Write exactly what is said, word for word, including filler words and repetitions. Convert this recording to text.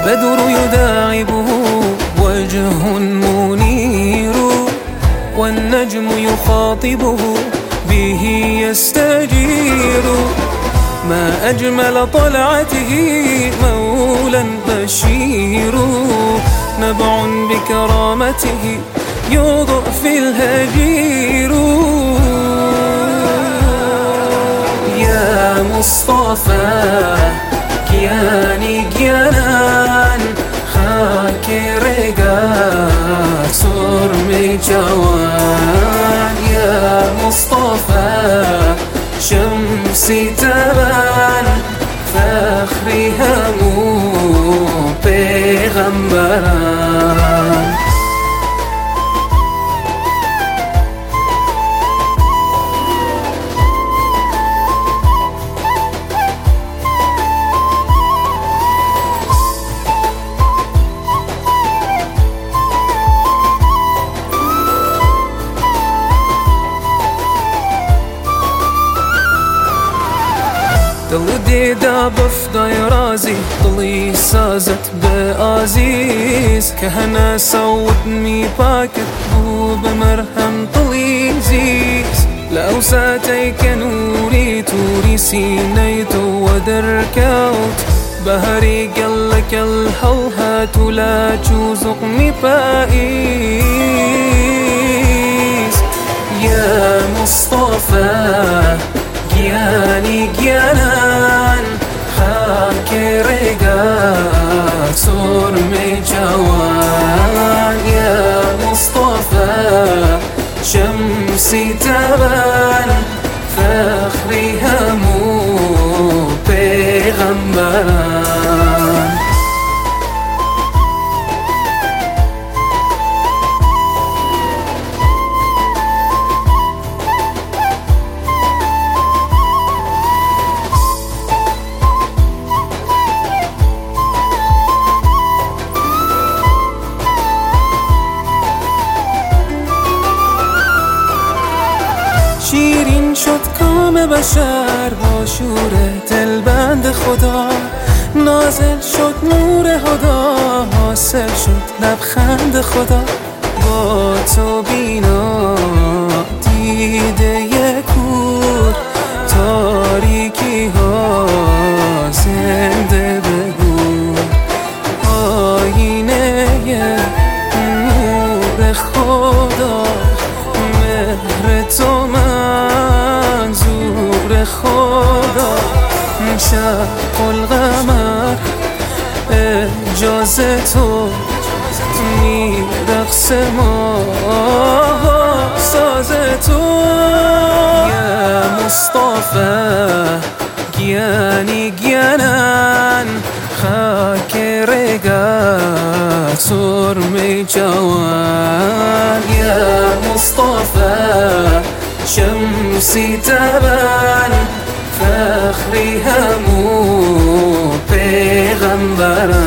بدر يداعبه وجه منير، والنجم يخاطبه به يستجير. ما أجمل طلعته مولا بشير، نبع بكرامته يوضع في الهجير. يا مصطفى كياني كيانان خاك رقاك صرمي جوان. يا مصطفى شمسي تبان فخري همو پیغمبران. دل دیده بفدای رازی دلی سازت به عزیز، که هنه سود می پاکت بو بمرهم دلی زیز. لو ساتيك نوري توري سينيت ودركوت بهري قلك الهوهات لا تشوزق مفائيس. يا مصطفى جياني جيانان خاك رقاك صرمي جوان. يا مصطفى شمسي تبان فخري همو پیغمبران. شیرین شد کام بشر با شور دلبند خدا، نازل شد نور هدا حاصل شد لبخند خدا. با تو بینا دیده یکور تاریکی ها زنده بگو. آینه نور خدا مهر تو منظور خدا. شق القمر اجازه تو میرقص ما ساز تو. یا مصطفى گیانی گیانان خاک رقاك صرمي جوان. يا مصطفى شمسي تبان فخري همو پیغمبران.